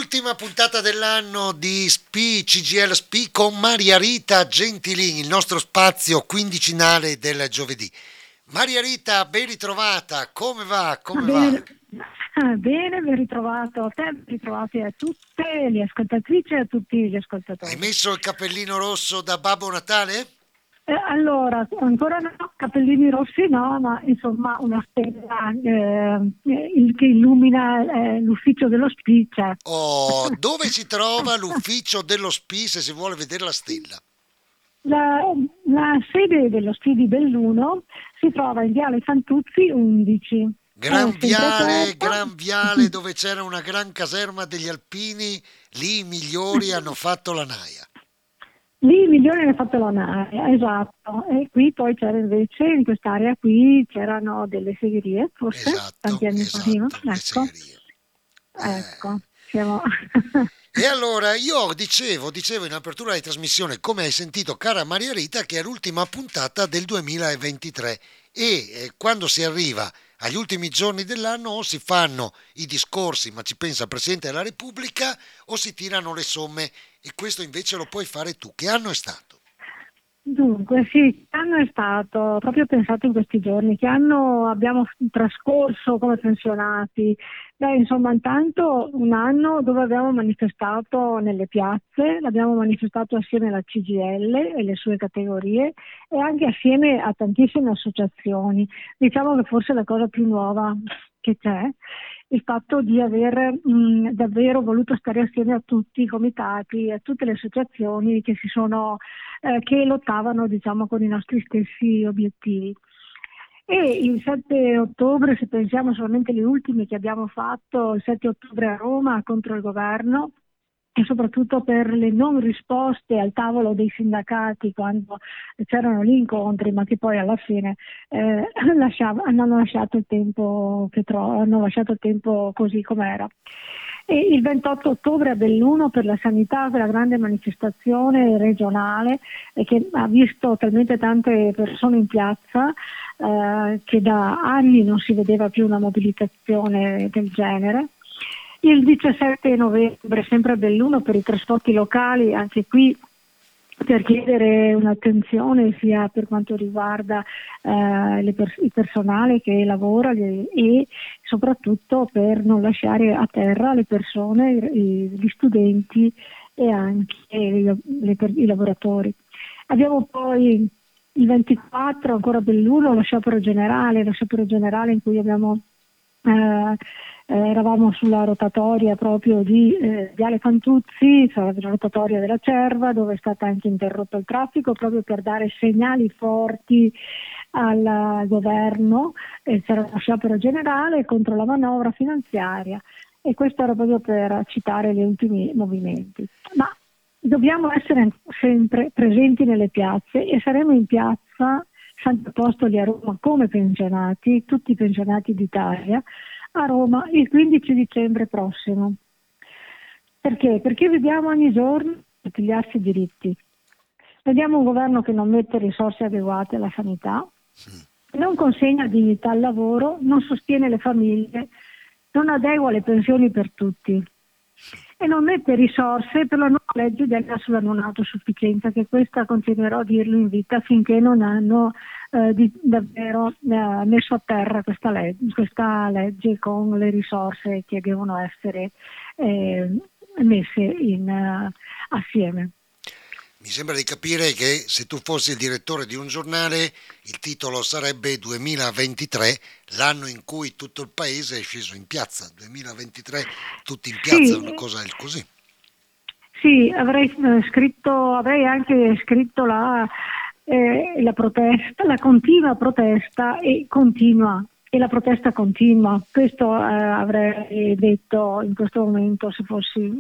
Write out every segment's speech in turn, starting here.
L'ultima puntata dell'anno di CGIL SPI con Maria Rita Gentilini, il nostro spazio quindicinale del giovedì. Maria Rita, ben ritrovata, come va? Come va? Bene, bene, ben ritrovato a te, ben ritrovati a tutte le ascoltatrici e a tutti gli Hai ascoltatori. messo il cappellino rosso da Babbo Natale? Allora, ancora no, capellini rossi no, ma insomma una stella che illumina l'ufficio dello SPI c'è. Oh, dove si trova l'ufficio dello SPI se si vuole vedere la stella? La, la sede dello SPI di Belluno si trova in Viale Fantuzzi 11, è sempre aperta. Gran viale dove c'era una gran caserma degli alpini, lì i migliori hanno fatto la naia. Lì il migliore ne ha fatto la nave, esatto. E qui poi c'era invece, in quest'area qui, c'erano delle segherie, forse, tanti anni fa prima. Le Ecco, segherie. ecco, siamo... E allora io dicevo in apertura di trasmissione, come hai sentito cara Maria Rita, che è l'ultima puntata del 2023 e quando si arriva agli ultimi giorni dell'anno o si fanno i discorsi, ma ci pensa il Presidente della Repubblica, o si tirano le somme e questo invece lo puoi fare tu. Che anno è stato? Dunque, sì, che anno è stato? Proprio pensato in questi giorni, che anno abbiamo trascorso come pensionati? Beh, insomma, intanto un anno dove abbiamo manifestato nelle piazze, l'abbiamo manifestato assieme alla CGIL e le sue categorie e anche assieme a tantissime associazioni. Diciamo che forse la cosa più nuova che c'è il fatto di aver davvero voluto stare assieme a tutti i comitati, a tutte le associazioni che si sono che lottavano, diciamo, con i nostri stessi obiettivi. E il 7 ottobre, se pensiamo solamente alle ultime che abbiamo fatto, il 7 ottobre a Roma contro il governo e soprattutto per le non risposte al tavolo dei sindacati quando c'erano gli incontri, ma che poi alla fine hanno lasciato il tempo hanno lasciato il tempo così com'era. E il 28 ottobre a Belluno per la sanità, quella grande manifestazione regionale che ha visto talmente tante persone in piazza che da anni non si vedeva più una mobilitazione del genere. Il 17 novembre, sempre a Belluno, per i trasporti locali, anche qui per chiedere un'attenzione sia per quanto riguarda il personale che lavora e soprattutto per non lasciare a terra le persone, gli studenti e anche i lavoratori. Abbiamo poi il 24 ancora a Belluno lo sciopero generale in cui abbiamo eravamo sulla rotatoria proprio di Viale Fantuzzi, sulla rotatoria della Cerva, dove è stato anche interrotto il traffico proprio per dare segnali forti al governo. C'era uno sciopero generale contro la manovra finanziaria e questo era proprio per citare gli ultimi movimenti. Ma dobbiamo essere sempre presenti nelle piazze e saremo in piazza Sant'Apostoli a Roma come pensionati, tutti i pensionati d'Italia, a Roma il 15 dicembre prossimo. Perché? Perché vediamo ogni giorno pigliarsi i diritti. Vediamo un governo che non mette risorse adeguate alla sanità, non consegna dignità al lavoro, non sostiene le famiglie, non adegua le pensioni per tutti e non mette risorse per la nuova legge sulla non autosufficienza, che questa continuerò a dirlo in vita finché non hanno davvero messo a terra questa legge con le risorse che devono essere messe assieme. Mi sembra di capire che se tu fossi il direttore di un giornale, il titolo sarebbe 2023, l'anno in cui tutto il paese è sceso in piazza. 2023, tutti in piazza, è una cosa così. Sì, avrei anche scritto la protesta, la continua protesta e la protesta continua. Questo avrei detto in questo momento se fossi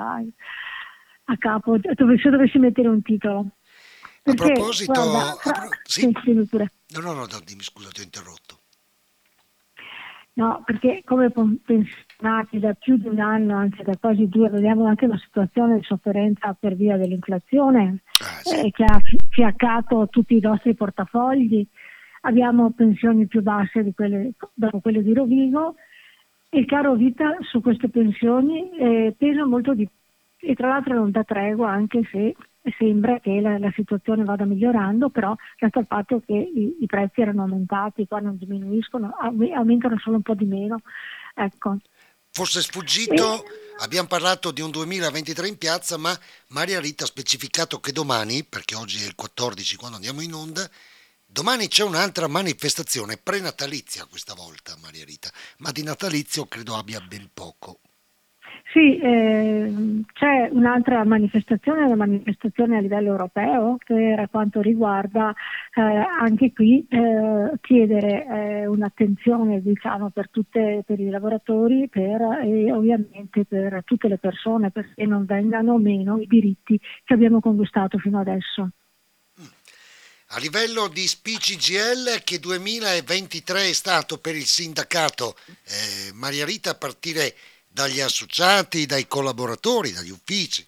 a capo, se dovessi mettere un titolo. Perché, a proposito, guarda, sì. Dimmi pure. No, dimmi scusa, ti ho interrotto. No, perché come pensionati da più di un anno, anzi da quasi due, vediamo anche una situazione di sofferenza per via dell'inflazione che ha fiaccato tutti i nostri portafogli. Abbiamo pensioni più basse dopo quelle di Rovigo il caro vita su queste pensioni pesa molto di più, e tra l'altro non dà tregua, anche se sembra che la situazione vada migliorando, però resta il fatto che i prezzi erano aumentati, qua non diminuiscono, aumentano solo un po' di meno. Ecco. Fosse E, sfuggito, abbiamo parlato di un 2023 in piazza, ma Maria Rita ha specificato che domani, perché oggi è il 14 quando andiamo in onda, domani c'è un'altra manifestazione prenatalizia questa volta, Maria Rita, ma di natalizio credo abbia ben poco. Sì, c'è un'altra manifestazione, una manifestazione a livello europeo per quanto riguarda anche qui chiedere un'attenzione, diciamo, per i lavoratori e ovviamente per tutte le persone, perché non vengano meno i diritti che abbiamo conquistato fino adesso. A livello di SPCGL, che 2023 è stato per il sindacato, Maria Rita, a partire dagli associati, dai collaboratori, dagli uffici?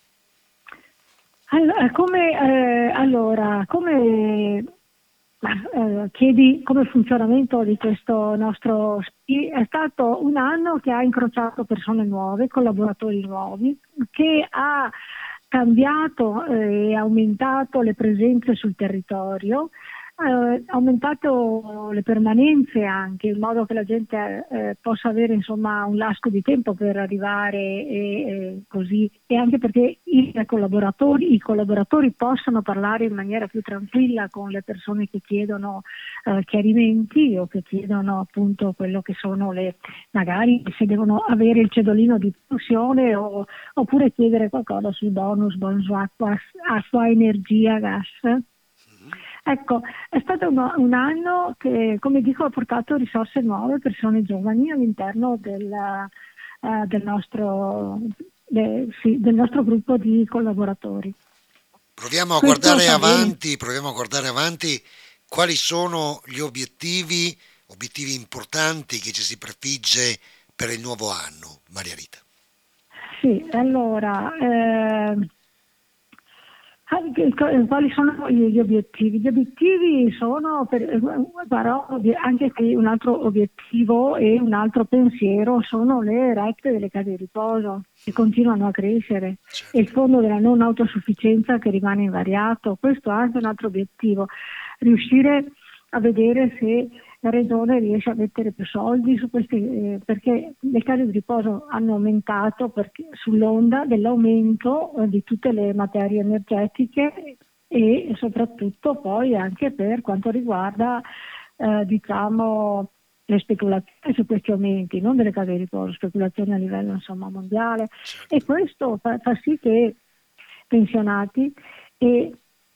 Chiedi come funzionamento di questo nostro SPI. È stato un anno che ha incrociato persone nuove, collaboratori nuovi, che ha cambiato e aumentato le presenze sul territorio, aumentato le permanenze anche, in modo che la gente possa avere insomma un lasco di tempo per arrivare e così, e anche perché i collaboratori possano parlare in maniera più tranquilla con le persone che chiedono chiarimenti o che chiedono appunto quello che sono magari se devono avere il cedolino di pensione oppure chiedere qualcosa sui bonus acqua, energia, gas. Ecco, è stato un anno che, come dico, ha portato risorse nuove, persone giovani all'interno del nostro gruppo di collaboratori. Proviamo a guardare avanti, quali sono gli obiettivi importanti che ci si prefigge per il nuovo anno, Maria Rita. Sì, allora, quali sono gli obiettivi? Gli obiettivi sono, però anche qui un altro obiettivo e un altro pensiero sono le rette delle case di riposo che continuano a crescere, Certo. e il fondo della non autosufficienza che rimane invariato. Questo è anche un altro obiettivo, riuscire a vedere se la Regione riesce a mettere più soldi su questi, perché le case di riposo hanno aumentato sull'onda dell'aumento di tutte le materie energetiche e soprattutto poi anche per quanto riguarda diciamo le speculazioni su questi aumenti, non delle case di riposo, speculazioni a livello insomma mondiale. Certo. E questo fa sì che pensionati e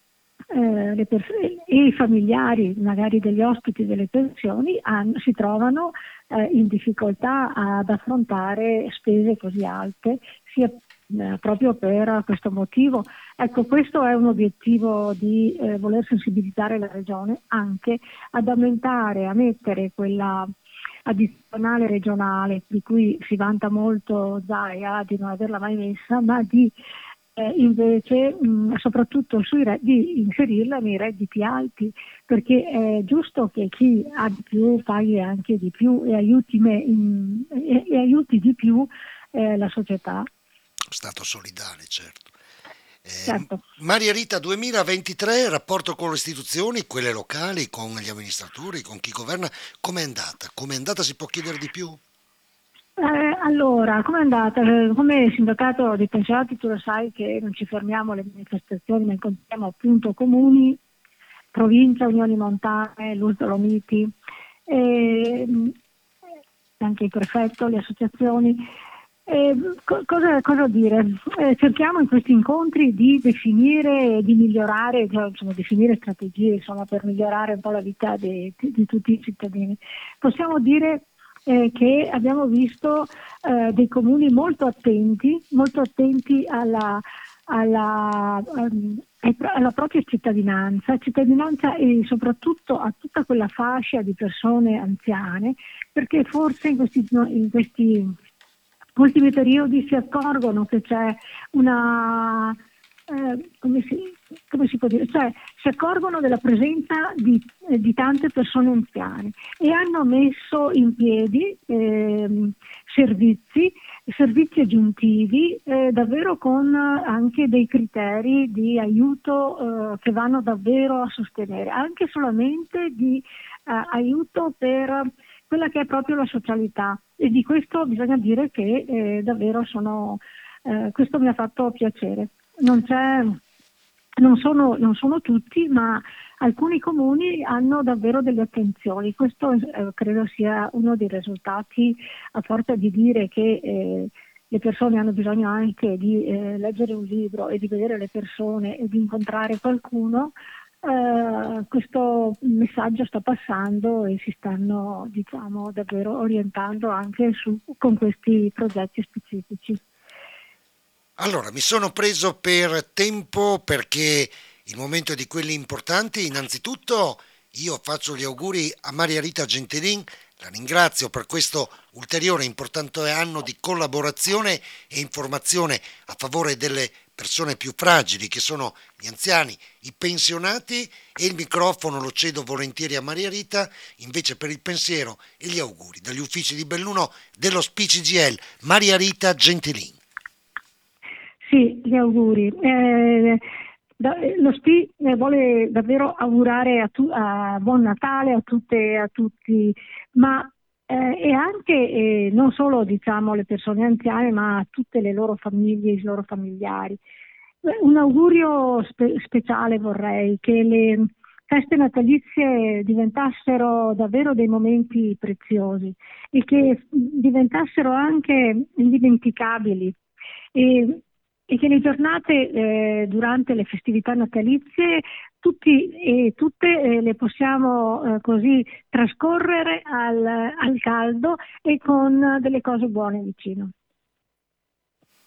i familiari magari degli ospiti delle pensioni si trovano in difficoltà ad affrontare spese così alte, sia proprio per questo motivo. Ecco, questo è un obiettivo di voler sensibilizzare la Regione anche ad aumentare, a mettere quella addizionale regionale di cui si vanta molto Zaia di non averla mai messa, ma di invece soprattutto di inserirla nei redditi alti, perché è giusto che chi ha di più paghi anche di più e aiuti di più la società. Stato solidale, certo. Certo. Maria Rita, 2023, rapporto con le istituzioni, quelle locali, con gli amministratori, con chi governa, com'è andata? Com'è andata, si può chiedere di più? Allora, com'è andata? Come sindacato dei pensionati tu lo sai che non ci fermiamo alle manifestazioni, ma incontriamo appunto comuni, provincia, unioni montane, Luz Dolomiti, anche il prefetto, le associazioni. Cosa dire? Cerchiamo in questi incontri di definire, di migliorare, insomma, definire strategie insomma, per migliorare un po' la vita di tutti i cittadini. Possiamo dire che abbiamo visto dei comuni molto attenti alla propria cittadinanza e soprattutto a tutta quella fascia di persone anziane, perché forse in questi ultimi periodi si accorgono che c'è una come si può dire? Cioè, si accorgono della presenza di tante persone anziane e hanno messo in piedi servizi aggiuntivi, davvero con anche dei criteri di aiuto che vanno davvero a sostenere, anche solamente di aiuto per quella che è proprio la socialità, e di questo bisogna dire che davvero questo mi ha fatto piacere. Non sono tutti, ma alcuni comuni hanno davvero delle attenzioni. Questo credo sia uno dei risultati, a forza di dire che le persone hanno bisogno anche di leggere un libro e di vedere le persone e di incontrare qualcuno. Questo messaggio sta passando e si stanno, diciamo, davvero orientando anche con questi progetti specifici. Allora, mi sono preso per tempo perché il momento è di quelli importanti. Innanzitutto io faccio gli auguri a Maria Rita Gentilin, la ringrazio per questo ulteriore importante anno di collaborazione e informazione a favore delle persone più fragili, che sono gli anziani, i pensionati, e il microfono lo cedo volentieri a Maria Rita, invece per il pensiero e gli auguri dagli uffici di Belluno dello SPCGL, Maria Rita Gentilin. Sì, gli auguri. Lo SPI vuole davvero augurare a buon Natale a tutte e a tutti, ma e anche non solo, diciamo, le persone anziane, ma a tutte le loro famiglie, i loro familiari. Un augurio speciale vorrei che le feste natalizie diventassero davvero dei momenti preziosi e che diventassero anche indimenticabili. E che le giornate durante le festività natalizie tutti e tutte le possiamo così trascorrere al caldo e con delle cose buone vicino.